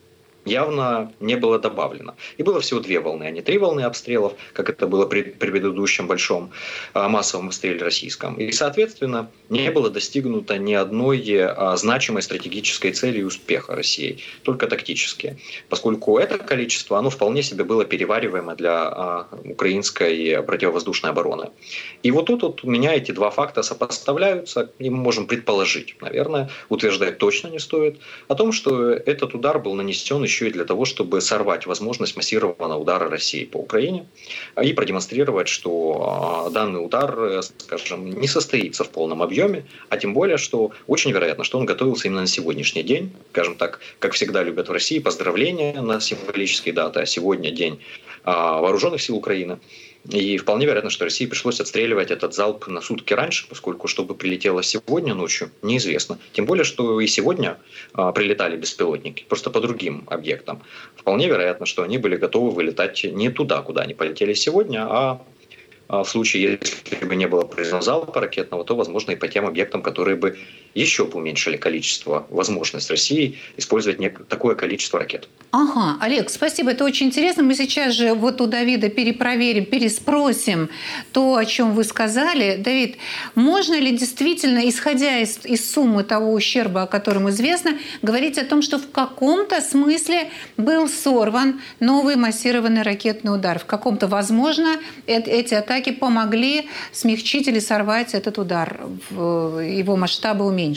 явно не было добавлено. И было всего две волны, а не три волны обстрелов, как это было при, при предыдущем большом а, массовом обстреле российском. И, соответственно, не было достигнуто ни одной а, значимой стратегической цели и успеха России, только тактические. Поскольку это количество, оно вполне себе было перевариваемо для а, украинской противовоздушной обороны. И вот тут вот у меня эти два факта сопоставляются, и мы можем предположить, наверное, утверждать точно не стоит, о том, что этот удар был нанесен еще и для того, чтобы сорвать возможность массированного удара России по Украине и продемонстрировать, что данный удар, скажем, не состоится в полном объеме, а тем более, что очень вероятно, что он готовился именно на сегодняшний день. Скажем так, как всегда любят в России, поздравления на символические даты, а сегодня день вооруженных сил Украины. И вполне вероятно, что России пришлось отстреливать этот залп на сутки раньше, поскольку чтобы прилетело сегодня ночью, неизвестно. Тем более, что и сегодня а, прилетали беспилотники, просто по другим объектам. Вполне вероятно, что они были готовы вылетать не туда, куда они полетели сегодня, а, а в случае, если бы не было произведено залпа ракетного, то, возможно, и по тем объектам, которые бы еще бы уменьшили количество, возможность России использовать не такое количество ракет. Ага, Олег, спасибо, это очень интересно. Мы сейчас же вот у Давида перепроверим, переспросим то, о чем вы сказали. Давид, можно ли действительно, исходя из, из суммы того ущерба, о котором известно, говорить о том, что в каком-то смысле был сорван новый массированный ракетный удар? В каком-то, возможно, эти атаки помогли смягчить или сорвать этот удар, его масштабы уменьшить?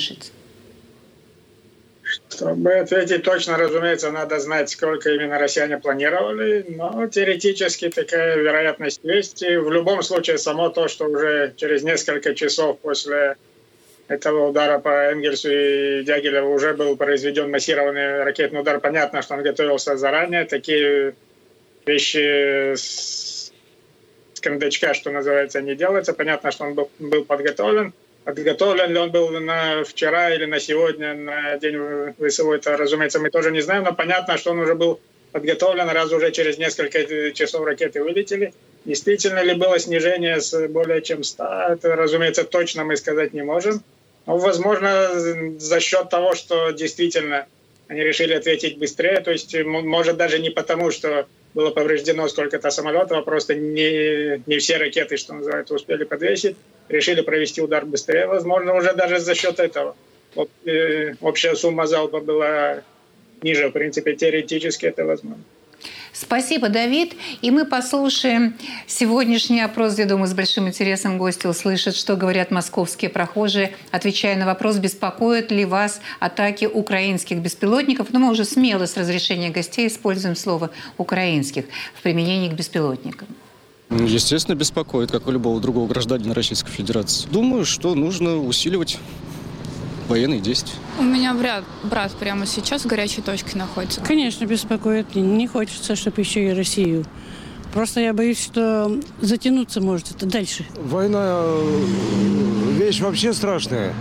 Чтобы ответить точно, разумеется, надо знать, сколько именно россияне планировали, но теоретически такая вероятность есть. И в любом случае, само то, что уже через несколько часов после этого удара по Энгельсу и Дягилеву уже был произведен массированный ракетный удар, понятно, что он готовился заранее. Такие вещи с кондачка, что называется, не делаются. Понятно, что он был, был подготовлен. Подготовлен ли он был на вчера или на сегодня, на день ВСУ, это, разумеется, мы тоже не знаем, но понятно, что он уже был подготовлен, раз уже через несколько часов ракеты вылетели. Действительно ли было снижение с более чем ста, это, разумеется, точно мы сказать не можем. Но, возможно, за счет того, что действительно они решили ответить быстрее, то есть, может, даже не потому, что было повреждено сколько-то самолетов, а просто не, не все ракеты, что называется, успели подвесить, решили провести удар быстрее. Возможно, уже даже за счет этого общая сумма залпа была ниже. В принципе, теоретически это возможно. Спасибо, Давид. И мы послушаем сегодняшний опрос. Я думаю, с большим интересом гости услышат, что говорят московские прохожие, отвечая на вопрос, беспокоят ли вас атаки украинских беспилотников. Но мы уже смело с разрешения гостей используем слово «украинских» в применении к беспилотникам. Естественно, беспокоит, как и любого другого гражданина Российской Федерации. Думаю, что нужно усиливать военные действия. У меня брат, брат прямо сейчас в горячей точке находится. Конечно, беспокоит. Не хочется, чтобы еще и Россию. Просто я боюсь, что затянуться может это дальше. Война вещь вообще страшная.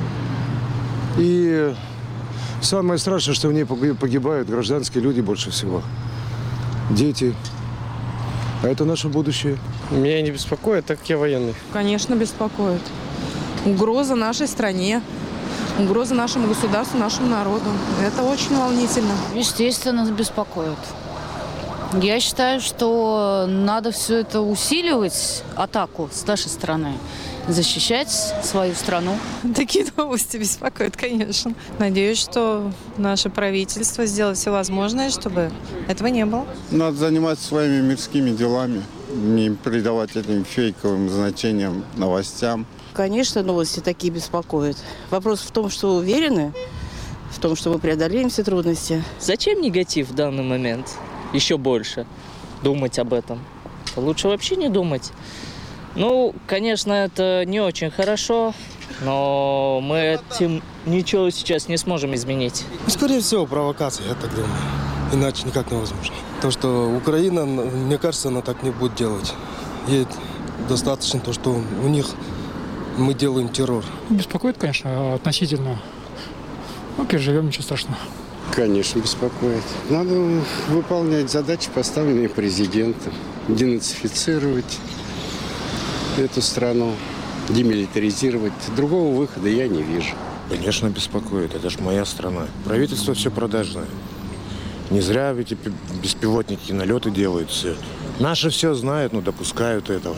И самое страшное, что в ней погибают гражданские люди больше всего. Дети. А это наше будущее. Меня не беспокоит, так как я военный. Конечно, беспокоит. Угроза нашей стране. Угроза нашему государству, нашему народу. Это очень волнительно. Естественно, беспокоит. Я считаю, что надо все это усиливать, атаку с нашей стороны, защищать свою страну. Такие новости беспокоят, конечно. Надеюсь, что наше правительство сделает все возможное, чтобы этого не было. Надо заниматься своими мирскими делами, не придавать этим фейковым значениям, новостям. Конечно, новости такие беспокоят. Вопрос в том, что уверены в том, что мы преодолеем все трудности. Зачем негатив в данный момент? Еще больше думать об этом. Лучше вообще не думать. Ну, конечно, это не очень хорошо, но мы этим ничего сейчас не сможем изменить. Скорее всего, провокация, я так думаю. Иначе никак невозможно. То, что Украина, мне кажется, она так не будет делать. Ей достаточно то, что у них мы делаем террор. Беспокоит, конечно, относительно. Ну, переживем, ничего страшного. Конечно, беспокоит. Надо выполнять задачи, поставленные президентом. Денацифицировать эту страну, демилитаризировать. Другого выхода я не вижу. Конечно, беспокоит. Это же моя страна. Правительство все продажное. Не зря эти беспилотники налеты делаются. Наши все знают, но допускают этого.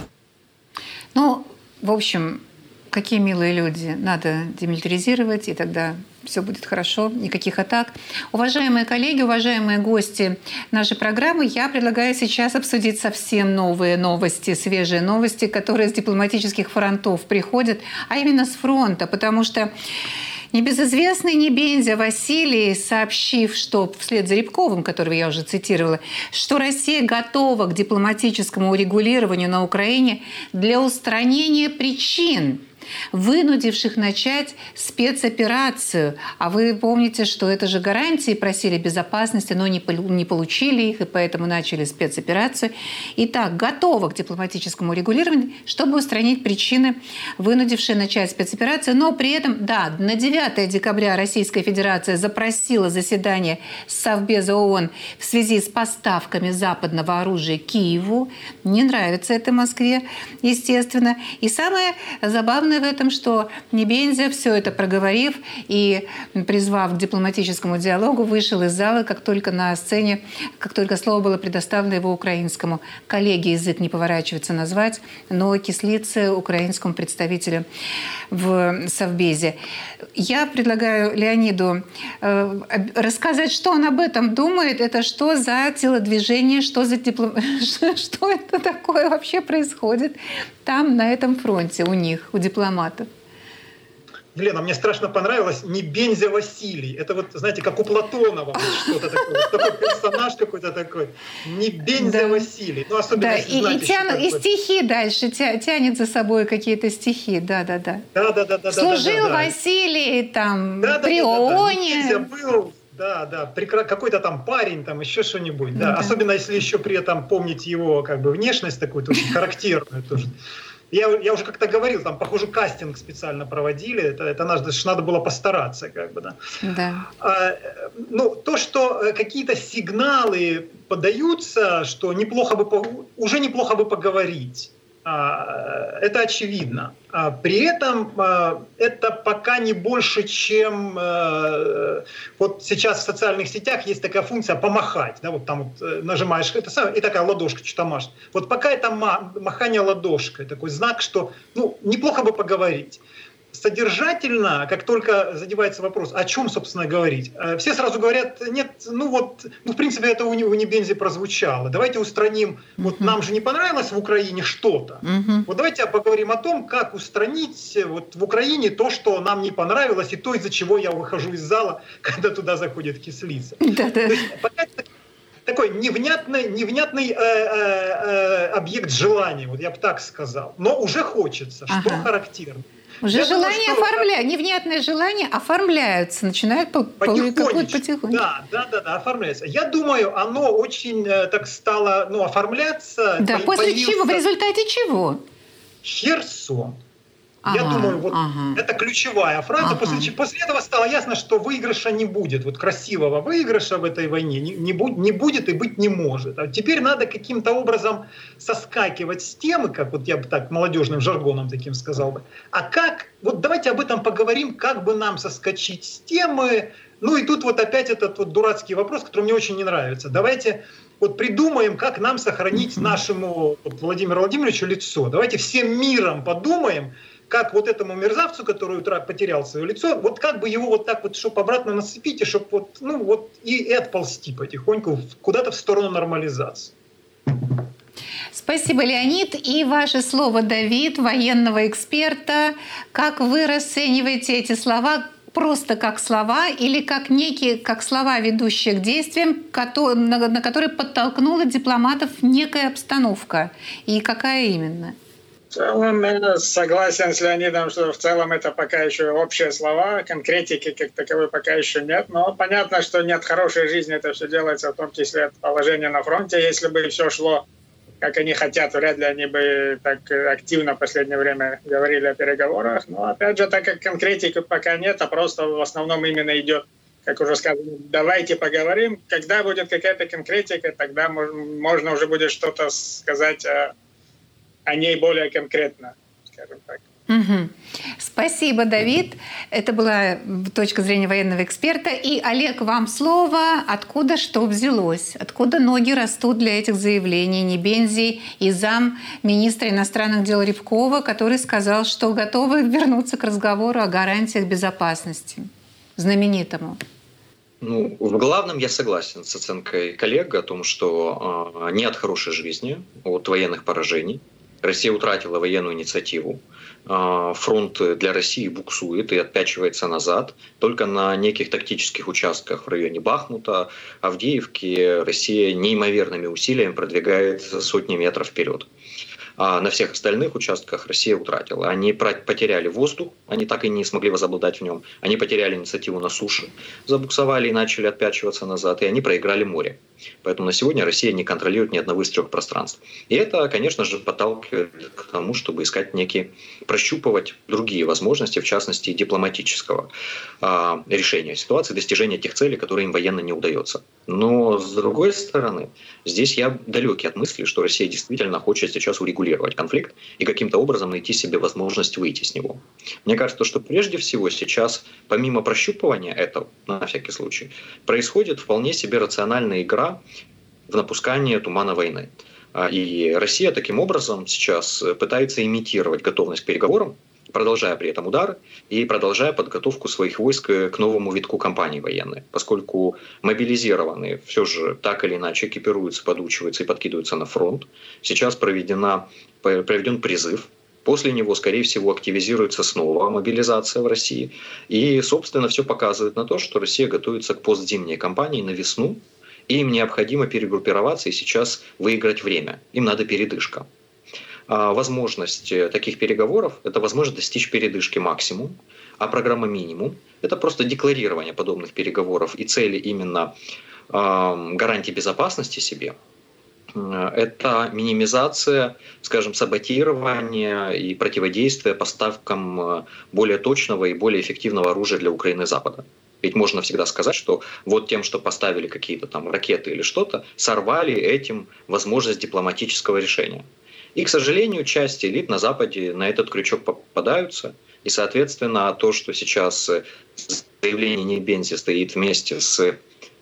Ну, в общем, какие милые люди. Надо демилитаризировать, и тогда все будет хорошо, никаких атак. Уважаемые коллеги, уважаемые гости нашей программы, я предлагаю сейчас обсудить совсем новые новости, свежие новости, которые с дипломатических фронтов приходят, а именно с фронта, потому что небезызвестный Небензя Василий, сообщив, что вслед за Рябковым, которого я уже цитировала, что Россия готова к дипломатическому урегулированию на Украине для устранения причин, вынудивших начать спецоперацию. А вы помните, что это же гарантии просили безопасности, но не, не получили их, и поэтому начали спецоперацию. Итак, готова к дипломатическому регулированию, чтобы устранить причины, вынудившие начать спецоперацию. Но при этом, да, на девятое декабря Российская Федерация запросила заседание Совбеза ООН в связи с поставками западного оружия Киеву. Не нравится это Москве, естественно. И самое забавное в этом, что Небензя, все это проговорив и призвав к дипломатическому диалогу, вышел из зала, как только на сцене, как только слово было предоставлено его украинскому коллеге, язык не поворачивается назвать, но кислице, украинскому представителю в Совбезе. Я предлагаю Леониду э, рассказать, что он об этом думает. Это что за телодвижение, что за диплом... что это такое вообще происходит там, на этом фронте у них, у дипломатов. Лена, мне страшно понравилось Небензя Василий. Это вот, знаете, как у Платонова вот что-то такое. Такой персонаж какой-то такой. Небензя да. Василий. Ну, особенно да, если и, знать и, тяну, и бы... стихи дальше, тя, тянет за собой какие-то стихи. Да-да-да. Да-да-да. Служил да, да, да. Василий там да, при да, ООНе. Да, да, да. Был, да, да, какой-то там парень, там еще что-нибудь. Да. Да. Особенно если еще при этом помнить его как бы внешность такую, очень характерную тоже. Я, я уже как-то говорил, там, похоже, кастинг специально проводили, это, это надо, надо было постараться, как бы, да. Да. А, ну, то, что какие-то сигналы подаются, что неплохо бы, уже неплохо бы поговорить, а, это очевидно. А, при этом а, это пока не больше, чем а, вот сейчас в социальных сетях есть такая функция помахать, да, вот там вот нажимаешь это самое, и такая ладошка что-то машет. Вот пока это махание ладошкой, такой знак, что ну, неплохо бы поговорить. Содержательно, как только задевается вопрос, о чем, собственно, говорить, все сразу говорят, нет, ну вот, ну, в принципе, это у, у Небензи прозвучало. Давайте устраним, uh-huh. вот нам же не понравилось в Украине что-то. Uh-huh. Вот давайте поговорим о том, как устранить вот в Украине то, что нам не понравилось, и то, из-за чего я выхожу из зала, когда туда заходит кислица. Uh-huh. То есть, пока такой невнятный, невнятный э, э, объект желания, вот я бы так сказал. Но уже хочется, uh-huh. что характерно. Уже я желание думаю, что... оформляют, невнятные желания оформляются, начинают потихонечку. потихонечку. Да, да, да, да, оформляется. Я думаю, оно очень так стало ну, оформляться. Да, после появился... чего, в результате чего? Херсон. Ага, я думаю, вот ага. это ключевая фраза. Ага. После, после этого стало ясно, что выигрыша не будет. Вот красивого выигрыша в этой войне не, не, будь, не будет и быть не может. А теперь надо каким-то образом соскакивать с темы, как вот я бы так молодежным жаргоном таким сказал бы. А как, вот давайте об этом поговорим, как бы нам соскочить с темы. Ну и тут вот опять этот вот дурацкий вопрос, который мне очень не нравится. Давайте вот придумаем, как нам сохранить нашему вот, Владимиру Владимировичу лицо. Давайте всем миром подумаем, как вот этому мерзавцу, который потерял свое лицо, вот как бы его вот так вот, чтобы обратно нацепить, и чтобы вот, ну вот и, и отползти потихоньку куда-то в сторону нормализации. Спасибо, Леонид. И ваше слово, Давид, военного эксперта. Как вы расцениваете эти слова? Просто как слова или как некие, как слова, ведущие к действиям, на которые подтолкнула дипломатов некая обстановка? И какая именно? В целом, я согласен с Леонидом, что в целом это пока еще общие слова, конкретики как таковой пока еще нет. Но понятно, что нет хорошей жизни, это все делается, в том числе от положения на фронте. Если бы все шло, как они хотят, вряд ли они бы так активно в последнее время говорили о переговорах. Но опять же, так как конкретики пока нет, а просто в основном именно идет, как уже сказано, давайте поговорим. Когда будет какая-то конкретика, тогда можно уже будет что-то сказать о о ней более конкретно, скажем так. Угу. Спасибо, Давид. Это была точка зрения военного эксперта. И, Олег, вам слово. Откуда что взялось? Откуда ноги растут для этих заявлений Небензи и зам министра иностранных дел Рябкова, который сказал, что готовы вернуться к разговору о гарантиях безопасности? Знаменитому. Ну, в главном я согласен с оценкой коллег о том, что э, не от хорошей жизни, от военных поражений. Россия утратила военную инициативу. Фронт для России буксует и отпячивается назад. Только на неких тактических участках в районе Бахмута, Авдеевки Россия неимоверными усилиями продвигает сотни метров вперед. А на всех остальных участках Россия утратила. Они потеряли воздух, они так и не смогли возобладать в нем. Они потеряли инициативу на суше, забуксовали и начали отпячиваться назад, и они проиграли море. Поэтому на сегодня Россия не контролирует ни одного из трех пространств. И это, конечно же, подталкивает к тому, чтобы искать некие, прощупывать другие возможности, в частности, дипломатического э, решения ситуации, достижения тех целей, которые им военно не удается. Но, с другой стороны, здесь я далекий от мысли, что Россия действительно хочет сейчас урегулировать конфликт и каким-то образом найти себе возможность выйти с него. Мне кажется, что прежде всего сейчас, помимо прощупывания этого, на всякий случай, происходит вполне себе рациональная игра в напускание тумана войны. И Россия таким образом сейчас пытается имитировать готовность к переговорам, продолжая при этом удары и продолжая подготовку своих войск к новому витку кампании военной, поскольку мобилизированные все же так или иначе экипируются, подучиваются и подкидываются на фронт. Сейчас проведена, проведен призыв. После него, скорее всего, активизируется снова мобилизация в России. И, собственно, все показывает на то, что Россия готовится к постзимней кампании на весну. И им необходимо перегруппироваться и сейчас выиграть время. Им надо передышка. А возможность таких переговоров – это возможность достичь передышки максимум, а программа минимум – это просто декларирование подобных переговоров и цели именно э, гарантии безопасности себе. Это минимизация, скажем, саботирования и противодействия поставкам более точного и более эффективного оружия для Украины и Запада. Ведь можно всегда сказать, что вот тем, что поставили какие-то там ракеты или что-то, сорвали этим возможность дипломатического решения. И, к сожалению, часть элит на Западе на этот крючок попадаются. И, соответственно, то, что сейчас заявление Небензи стоит вместе с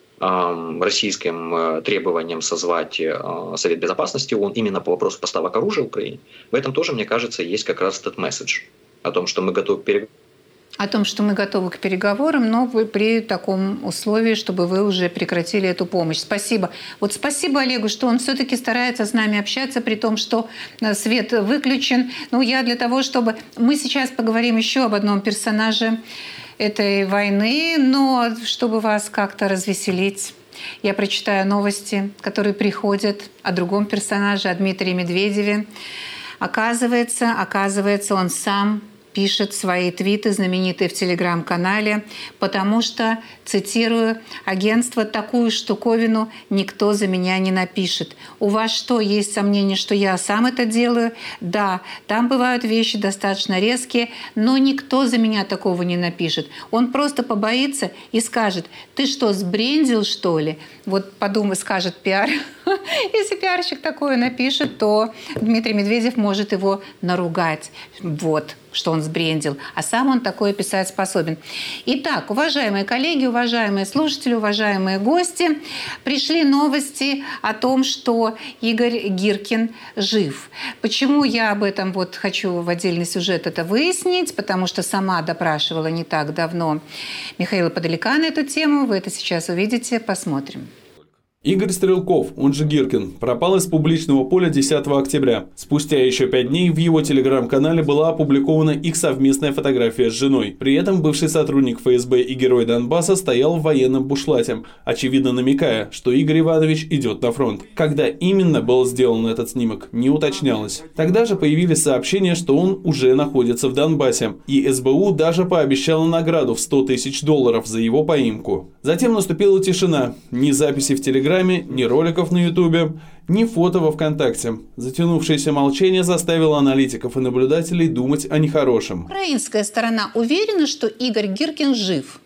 российским требованием созвать Совет Безопасности ООН именно по вопросу поставок оружия Украине, в этом тоже, мне кажется, есть как раз этот месседж о том, что мы готовы к переговорам. О том, что мы готовы к переговорам, но вы при таком условии, чтобы вы уже прекратили эту помощь. Спасибо. Вот спасибо Олегу, что он все-таки старается с нами общаться, при том, что свет выключен. Ну, я для того, чтобы... Мы сейчас поговорим еще об одном персонаже этой войны, но чтобы вас как-то развеселить, я прочитаю новости, которые приходят о другом персонаже, о Дмитрии Медведеве. Оказывается, оказывается, он сам пишет свои твиты, знаменитые в телеграм-канале, потому что, цитирую, агентство «такую штуковину никто за меня не напишет». У вас что, есть сомнение, что я сам это делаю? Да, там бывают вещи достаточно резкие, но никто за меня такого не напишет. Он просто побоится и скажет: ты что, сбрендил, что ли? Вот подумай, скажет пиар. Если пиарщик такое напишет, то Дмитрий Медведев может его наругать. Вот, что он сбрендил. А сам он такое писать способен. Итак, уважаемые коллеги, уважаемые слушатели, уважаемые гости, пришли новости о том, что Игорь Гиркин жив. Почему я об этом вот хочу в отдельный сюжет это выяснить? Потому что сама допрашивала не так давно Михаила Подоляка на эту тему. Вы это сейчас увидите. Посмотрим. Игорь Стрелков, он же Гиркин, пропал из публичного поля десятого октября. Спустя еще пять дней в его телеграм-канале была опубликована их совместная фотография с женой. При этом бывший сотрудник эф эс бэ и герой Донбасса стоял в военном бушлате, очевидно намекая, что Игорь Иванович идет на фронт. Когда именно был сделан этот снимок, не уточнялось. Тогда же появились сообщения, что он уже находится в Донбассе, и эс бэ у даже пообещала награду в сто тысяч долларов за его поимку. Затем наступила тишина, ни записи в телеграме, ни роликов на ютубе, ни фото во ВКонтакте. Затянувшееся молчание заставило аналитиков и наблюдателей думать о нехорошем. Украинская сторона уверена, что Игорь Гиркин жив?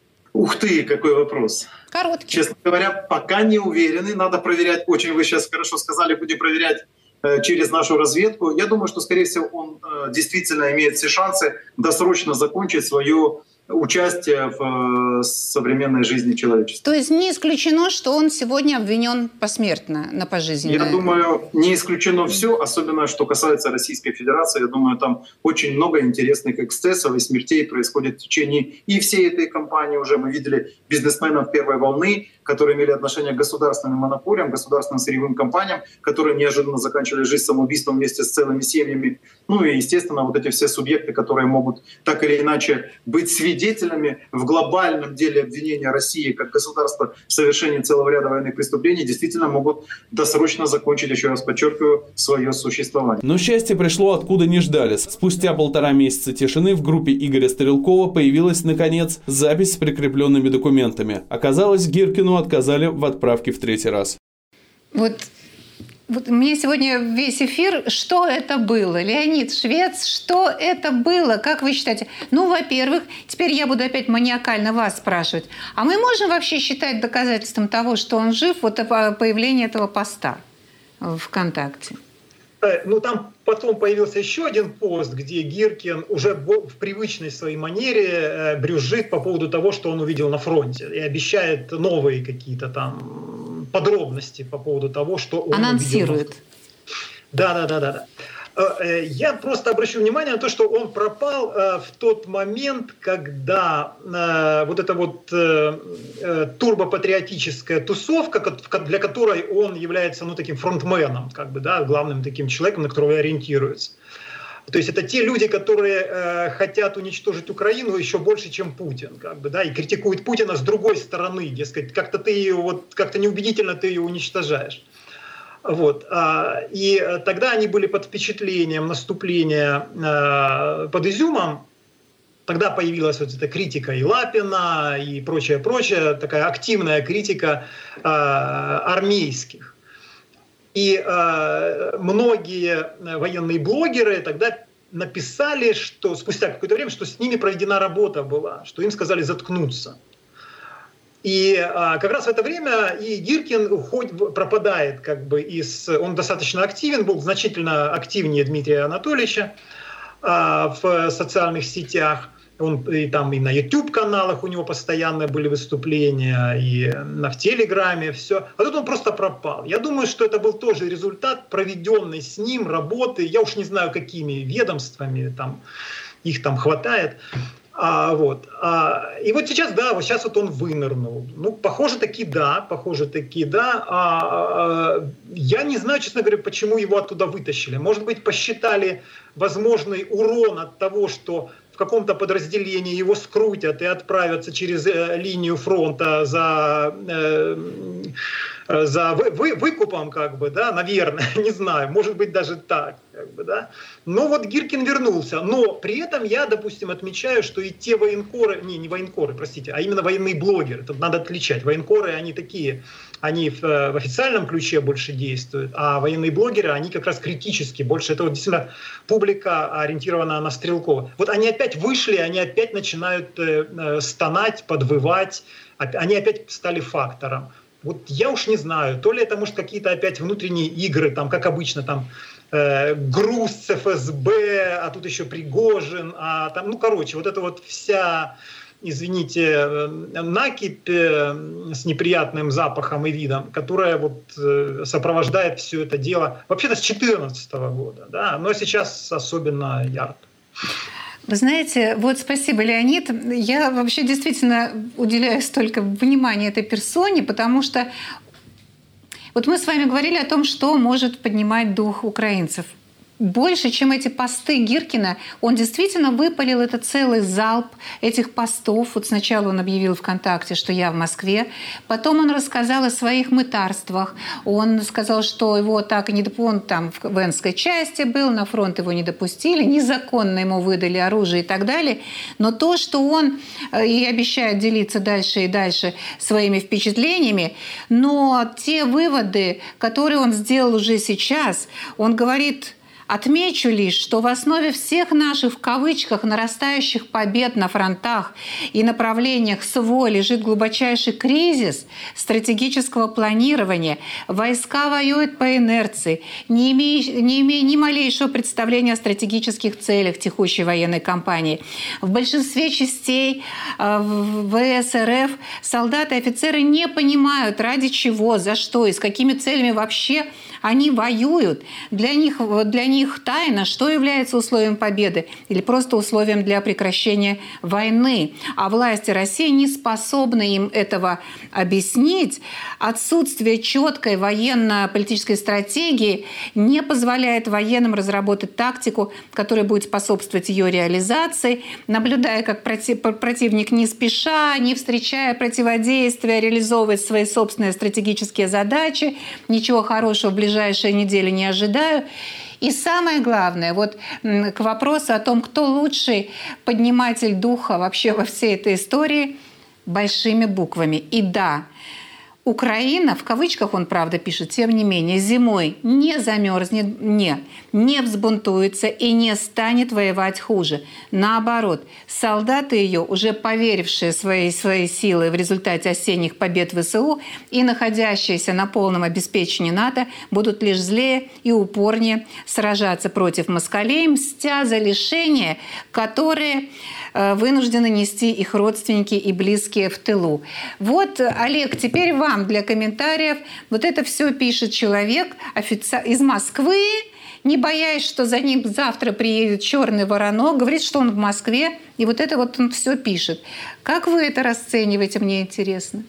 Ух ты, какой вопрос. Короткий. Честно говоря, пока не уверены. Надо проверять, очень вы сейчас хорошо сказали, будем проверять через нашу разведку. Я думаю, что, скорее всего, он действительно имеет все шансы досрочно закончить свое участие в современной жизни человечества. То есть не исключено, что он сегодня обвинен посмертно на пожизненное? Я думаю, не исключено все, особенно что касается Российской Федерации. Я думаю, там очень много интересных эксцессов и смертей происходит в течение и всей этой кампании. Уже мы видели бизнесменов первой волны, которые имели отношение к государственным монополиям, государственным сырьевым компаниям, которые неожиданно заканчивали жизнь самоубийством вместе с целыми семьями. Ну и, естественно, вот эти все субъекты, которые могут так или иначе быть свидетелями в глобальном деле обвинения России как государства в совершении целого ряда военных преступлений, действительно могут досрочно закончить, еще раз подчеркиваю, свое существование. Но счастье пришло откуда не ждали. Спустя полтора месяца тишины в группе Игоря Стрелкова появилась, наконец, запись с прикрепленными документами. Оказалось, Гиркину отказали в отправке в третий раз. Вот, вот мне сегодня весь эфир, что это было? Леонид Швец, что это было? Как вы считаете? Ну, во-первых, теперь я буду опять маниакально вас спрашивать. А мы можем вообще считать доказательством того, что он жив, вот появление этого поста в ВКонтакте? Ну, там потом появился еще один пост, где Гиркин уже в привычной своей манере брюзжит по поводу того, что он увидел на фронте. И обещает новые какие-то там подробности по поводу того, что он анонсирует. Увидел. Да, да, да, да, да. Я просто обращу внимание на то, что он пропал в тот момент, когда вот эта вот турбопатриотическая тусовка, для которой он является, ну, таким фронтменом, как бы, да, главным таким человеком, на которого ориентируется. То есть это те люди, которые хотят уничтожить Украину еще больше, чем Путин, как бы, да, и критикуют Путина с другой стороны, дескать, как-то ты ее, вот, как-то неубедительно ты ее уничтожаешь. Вот. И тогда они были под впечатлением наступления под Изюмом. Тогда появилась вот эта критика и Лапина, и прочее-прочее, такая активная критика армейских. И многие военные блогеры тогда написали, что спустя какое-то время, что с ними проведена работа была, что им сказали заткнуться. И а, как раз в это время и Гиркин уходит, пропадает, как бы из, он достаточно активен, был значительно активнее Дмитрия Анатольевича а, в социальных сетях. Он и там и на YouTube-каналах у него постоянно были выступления, и на, в Телеграме, все. А тут он просто пропал. Я думаю, что это был тоже результат проведенной с ним работы, я уж не знаю, какими ведомствами, там, их там хватает. А, вот. А, и вот сейчас, да, вот сейчас вот он вынырнул. Ну, похоже, таки да, похоже, таки да. А, а, я не знаю, честно говоря, почему его оттуда вытащили. Может быть, посчитали возможный урон от того, что в каком-то подразделении его скрутят и отправятся через э, линию фронта за, э, за вы, вы, выкупом, как бы, да, наверное, не знаю, может быть, даже так, как бы, да. Но вот Гиркин вернулся, но при этом я, допустим, отмечаю, что и те военкоры, не, не военкоры, простите, а именно военные блогеры, тут надо отличать, военкоры, они такие, они в, в официальном ключе больше действуют, а военные блогеры, они как раз критически, больше, это вот действительно публика ориентирована на Стрелкова. Вот они опять вышли, они опять начинают э, стонать, подвывать, они опять стали фактором. Вот я уж не знаю, то ли это, может, какие-то опять внутренние игры, там, как обычно, там, э, груз с эф эс бэ, а тут еще Пригожин, а там, ну, короче, вот это вот вся, извините, накипь э, с неприятным запахом и видом, которая вот э, сопровождает все это дело, вообще-то с две тысячи четырнадцатого года, да, но сейчас особенно ярко. Вы знаете, вот спасибо, Леонид. Я вообще действительно уделяю столько внимания этой персоне, потому что вот мы с вами говорили о том, что может поднимать дух украинцев. Больше, чем эти посты Гиркина, он действительно выпалил это целый залп этих постов. Вот сначала он объявил ВКонтакте, что я в Москве. Потом он рассказал о своих мытарствах. Он сказал, что его так и не допустили. Он там в воинской части был, на фронт его не допустили, незаконно ему выдали оружие и так далее. Но то, что он и обещает делиться дальше и дальше своими впечатлениями, но те выводы, которые он сделал уже сейчас, он говорит Отмечу лишь, что в основе всех наших, в кавычках, нарастающих побед на фронтах и направлениях СВО лежит глубочайший кризис стратегического планирования. Войска воюют по инерции, не имея, не имея ни малейшего представления о стратегических целях текущей военной кампании. В большинстве частей ВС РФ солдаты и офицеры не понимают, ради чего, за что и с какими целями вообще они воюют. Для них, для них тайна, что является условием победы или просто условием для прекращения войны. А власти России не способны им этого объяснить. Отсутствие четкой военно-политической стратегии не позволяет военным разработать тактику, которая будет способствовать ее реализации, наблюдая, как противник не спеша, не встречая противодействия, реализовывает свои собственные стратегические задачи. Ничего хорошего в ближайшие недели не ожидаю. И самое главное, вот к вопросу о том, кто лучший подниматель духа вообще во всей этой истории, большими буквами. И да, Украина, в кавычках он, правда, пишет, тем не менее, зимой не замерзнет, не, не взбунтуется и не станет воевать хуже. Наоборот, солдаты ее, уже поверившие в свои, свои силы в результате осенних побед ВСУ и находящиеся на полном обеспечении НАТО, будут лишь злее и упорнее сражаться против москалей, мстя за лишения, которые вынуждены нести их родственники и близкие в тылу. Вот, Олег, теперь вам для комментариев. Вот это все пишет человек офици... из Москвы, не боясь, что за ним завтра приедет черный воронок, говорит, что он в Москве, и вот это вот он все пишет. Как вы это расцениваете, мне интересно?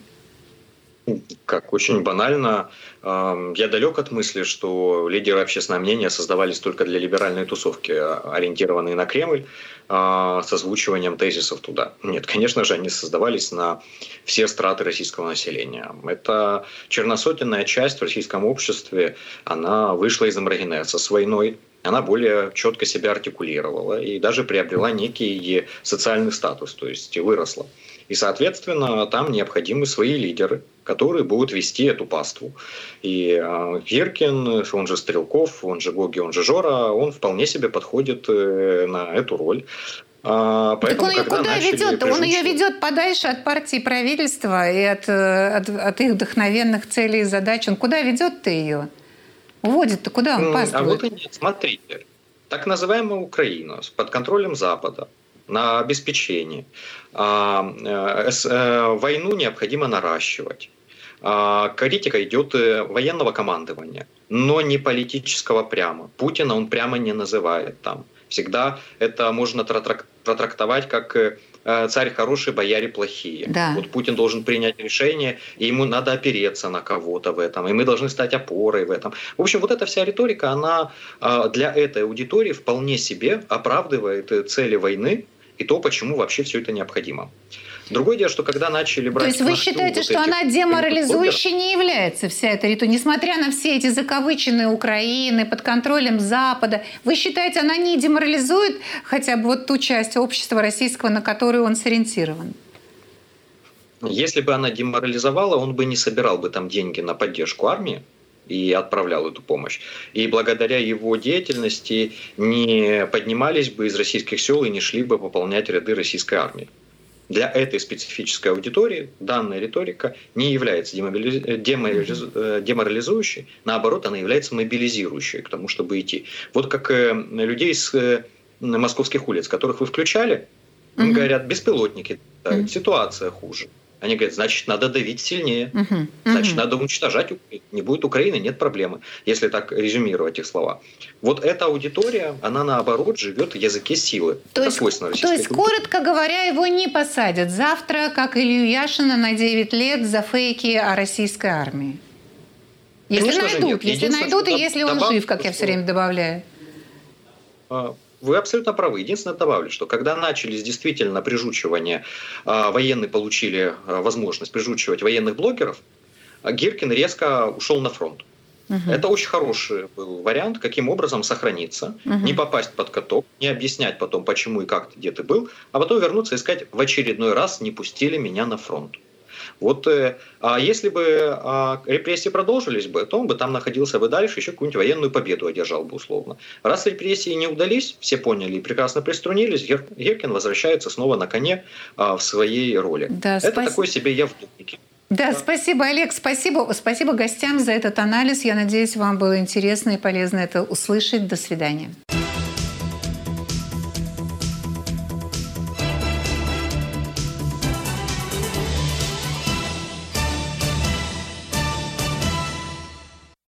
Как очень банально. Я далек от мысли, что лидеры общественного мнения создавались только для либеральной тусовки, ориентированные на Кремль, с озвучиванием тезисов туда. Нет, конечно же, они создавались на все страты российского населения. Это черносотенная часть в российском обществе, она вышла из эмбрагенеза с войной, она более четко себя артикулировала и даже приобрела некий социальный статус, то есть выросла. И, соответственно, там необходимы свои лидеры, которые будут вести эту паству. И Гиркин, он же Стрелков, он же Гоги, он же Жора, он вполне себе подходит на эту роль. Поэтому, так он ее куда ведет? Он ее ведет подальше от партии и правительства и от, от, от их вдохновенных целей и задач. Он куда ведет-то ее? Уводит-то куда он паствует? А вот и нет. Смотрите, так называемая Украина под контролем Запада, на обеспечение. Войну необходимо наращивать. Критика идет военного командования, но не политического прямо. Путина он прямо не называет там. Всегда это можно протрактовать как царь хороший, бояре плохие. Да. Вот Путин должен принять решение, и ему надо опереться на кого-то в этом, и мы должны стать опорой в этом. В общем, вот эта вся риторика, она для этой аудитории вполне себе оправдывает цели войны и то, почему вообще все это необходимо. Другое дело, что когда начали брать... То есть вы считаете, вот что этих... она деморализующей не является, вся эта риторика? Несмотря на все эти закавыченные Украины под контролем Запада, вы считаете, она не деморализует хотя бы вот ту часть общества российского, на которую он сориентирован? Если бы она деморализовала, он бы не собирал бы там деньги на поддержку армии и отправлял эту помощь. И благодаря его деятельности не поднимались бы из российских сел и не шли бы пополнять ряды российской армии. Для этой специфической аудитории данная риторика не является деморализующей, наоборот, она является мобилизирующей к тому, чтобы идти. Вот как людей с московских улиц, которых вы включали, им mm-hmm. говорят, беспилотники, mm-hmm. ситуация хуже. Они говорят, значит, надо давить сильнее, uh-huh. значит, uh-huh. надо уничтожать Украину. Не будет Украины, нет проблемы, если так резюмировать их слова. Вот эта аудитория, она наоборот живет в языке силы. То Это есть, свойственно то есть коротко говоря, его не посадят завтра, как Илью Яшина, на девять лет за фейки о российской армии? Если Конечно найдут, если найдут и если он добав... жив, как я все время добавляю. Вы абсолютно правы. Единственное, добавлю, что когда начались действительно прижучивания, военные получили возможность прижучивать военных блогеров, Гиркин резко ушел на фронт. Угу. Это очень хороший был вариант, каким образом сохраниться, угу. не попасть под каток, не объяснять потом, почему и как ты, где ты был, а потом вернуться и сказать, в очередной раз не пустили меня на фронт. Вот, а если бы репрессии продолжились бы, то он бы там находился бы дальше, еще какую-нибудь военную победу одержал бы условно. Раз репрессии не удались, все поняли и прекрасно приструнились, Гиркин возвращается снова на коне в своей роли. Да, Это спас... такой себе явдокник. Да, спасибо, Олег, спасибо, спасибо гостям за этот анализ. Я надеюсь, вам было интересно и полезно это услышать. До свидания.